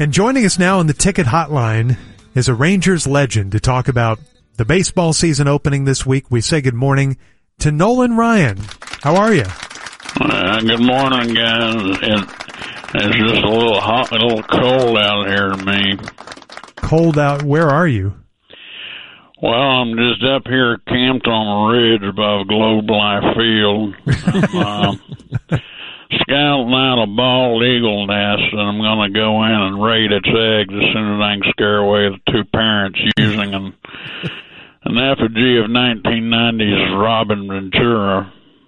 And joining us now on the ticket hotline is a Rangers legend to talk about the baseball season opening this week. We say good morning to Nolan Ryan. How are you? Good morning, guys. It's just a little hot, a little cold out here to me. Cold out? Where are you? Well, I'm just up here camped on a ridge above Globe Life Field. I'm scouting out a bald eagle nest, and I'm going to go in and raid its eggs as soon as I can scare away the two parents using an effigy of 1990s Robin Ventura.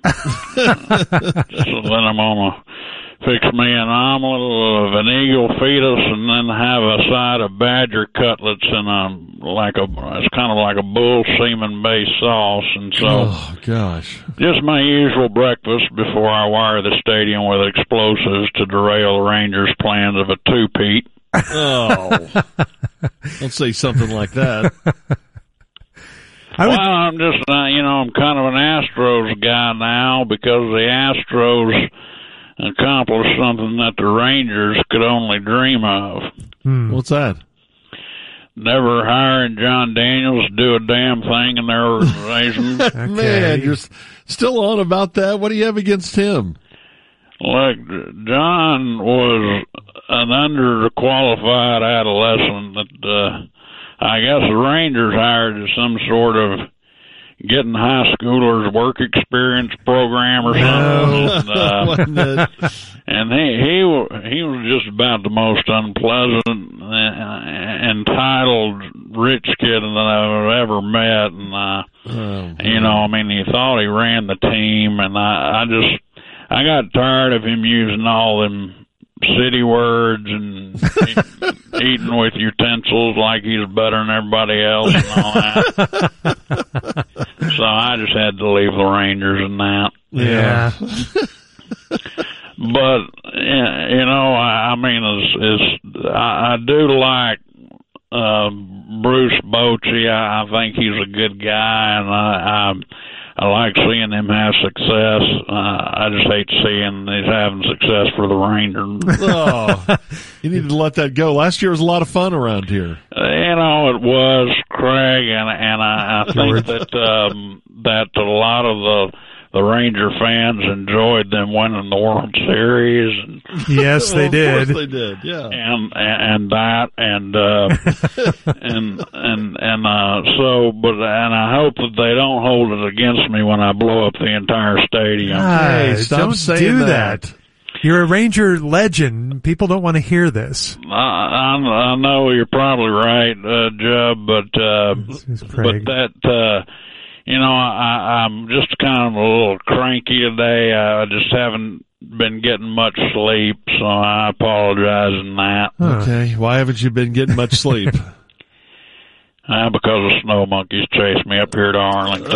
So then I'm going to fix me an omelet of an eagle fetus and then have a side of badger cutlets in it's kind of like a bull semen based sauce. And so, oh gosh, just my usual breakfast before I wire the stadium with explosives to derail the Rangers' plans of a two-peat. Oh, don't say something like that. I'm just, I'm kind of an Astros guy now because the Astros accomplished something that the Rangers could only dream of. What's that? Never hiring John Daniels to do a damn thing in their organization. Okay. Man, you're still on about that. What do you have against him? Look, John was an underqualified adolescent that I guess the Rangers hired as some sort of getting high schoolers work experience program or something. And he was just about the most unpleasant, entitled rich kid that I've ever met. And he thought he ran the team, and I got tired of him using all them city words and eating with utensils like he's better than everybody else and all that. So I just had to leave the Rangers in that. Yeah. But I do like Bruce Bochy. I think he's a good guy, and I like seeing him have success. I just hate seeing he's having success for the Rangers. Oh, you need to let that go. Last year was a lot of fun around here. It was, Craig, and I think that a lot of the Ranger fans enjoyed them winning the World Series. And, yes, they did. Of course they did. Yeah. And that and I hope that they don't hold it against me when I blow up the entire stadium. Hey, stop don't saying do that. You're a Ranger legend. People don't want to hear this. I know you're probably right, Jub, but that. I'm just kind of a little cranky today. I just haven't been getting much sleep, so I apologize in that. Okay. Why haven't you been getting much sleep? Because the snow monkeys chased me up here to Arlington.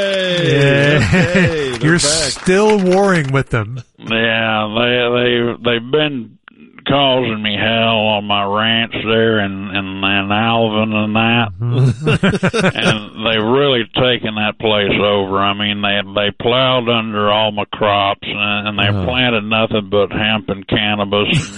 Hey, you're still warring with them. Yeah, they've been causing me hell on my ranch there in Alvin and that. And they've really taken that place over. I mean, they plowed under all my crops, and they planted nothing but hemp and cannabis.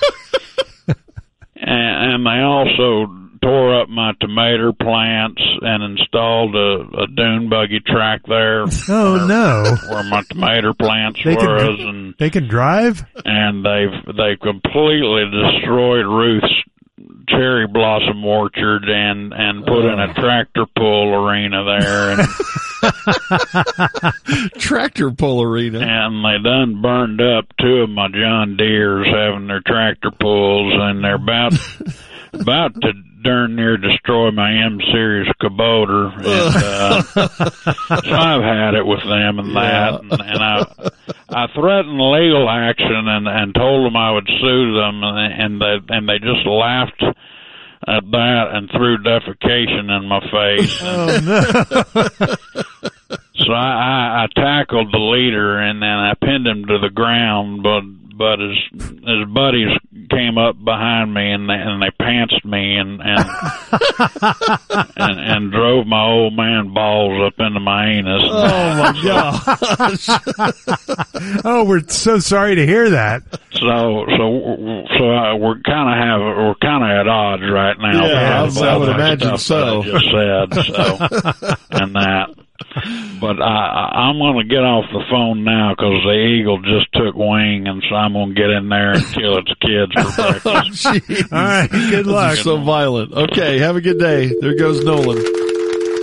And they also tore up my tomato plants and installed a dune buggy track there. Oh, no. Where my tomato plants they can drive? And they've completely destroyed Ruth's cherry blossom orchard and put in a tractor pull arena there. Tractor pull arena. And they done burned up two of my John Deeres having their tractor pulls, and they're about to darn near destroy my M-Series Kubota. And, so I've had it with them and that. And I threatened legal action and told them I would sue them, and they just laughed at that and threw defecation in my face. Oh, no. So I tackled the leader and then I pinned him to the ground, but his buddies came up behind me and they pantsed me and drove my old man balls up into my anus. Oh my gosh! Oh, we're so sorry to hear that. we're kind of at odds right now. Yeah, I would imagine so. I just said and that. But I'm going to get off the phone now because the eagle just took wing, and so I'm going to get in there and kill its kids for breakfast. All right, good luck. So violent. Okay, have a good day. There goes Nolan.